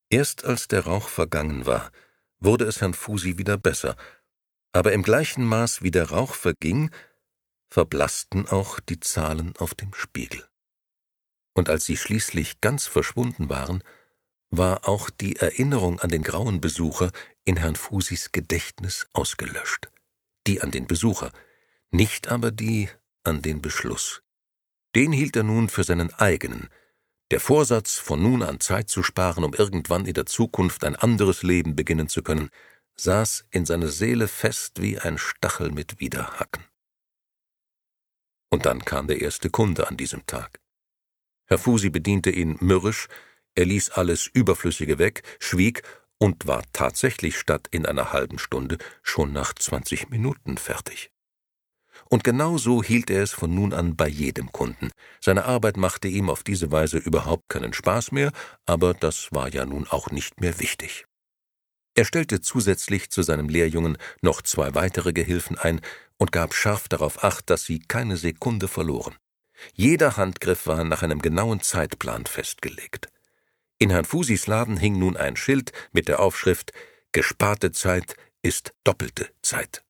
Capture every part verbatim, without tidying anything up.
Erst als der Rauch vergangen war, wurde es Herrn Fusi wieder besser, aber im gleichen Maß wie der Rauch verging, verblassten auch die Zahlen auf dem Spiegel. Und als sie schließlich ganz verschwunden waren, war auch die Erinnerung an den grauen Besucher in Herrn Fusis Gedächtnis ausgelöscht. Die an den Besucher, nicht aber die an den Beschluss. Den hielt er nun für seinen eigenen. Der Vorsatz, von nun an Zeit zu sparen, um irgendwann in der Zukunft ein anderes Leben beginnen zu können, saß in seiner Seele fest wie ein Stachel mit Widerhaken. Und dann kam der erste Kunde an diesem Tag. Herr Fusi bediente ihn mürrisch, er ließ alles Überflüssige weg, schwieg und war tatsächlich statt in einer halben Stunde schon nach zwanzig Minuten fertig. Und genau so hielt er es von nun an bei jedem Kunden. Seine Arbeit machte ihm auf diese Weise überhaupt keinen Spaß mehr, aber das war ja nun auch nicht mehr wichtig. Er stellte zusätzlich zu seinem Lehrjungen noch zwei weitere Gehilfen ein und gab scharf darauf Acht, dass sie keine Sekunde verloren. Jeder Handgriff war nach einem genauen Zeitplan festgelegt. In Herrn Fusis Laden hing nun ein Schild mit der Aufschrift »Gesparte Zeit ist doppelte Zeit«.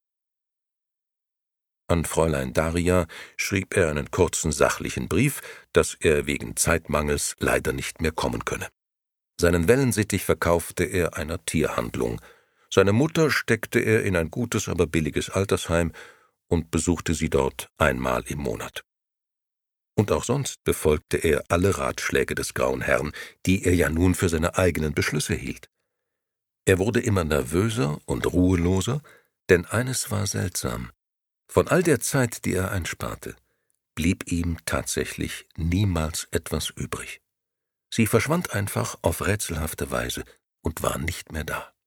An Fräulein Daria schrieb er einen kurzen sachlichen Brief, dass er wegen Zeitmangels leider nicht mehr kommen könne. Seinen Wellensittich verkaufte er einer Tierhandlung. Seine Mutter steckte er in ein gutes, aber billiges Altersheim und besuchte sie dort einmal im Monat. Und auch sonst befolgte er alle Ratschläge des grauen Herrn, die er ja nun für seine eigenen Beschlüsse hielt. Er wurde immer nervöser und ruheloser, denn eines war seltsam. Von all der Zeit, die er einsparte, blieb ihm tatsächlich niemals etwas übrig. Sie verschwand einfach auf rätselhafte Weise und war nicht mehr da.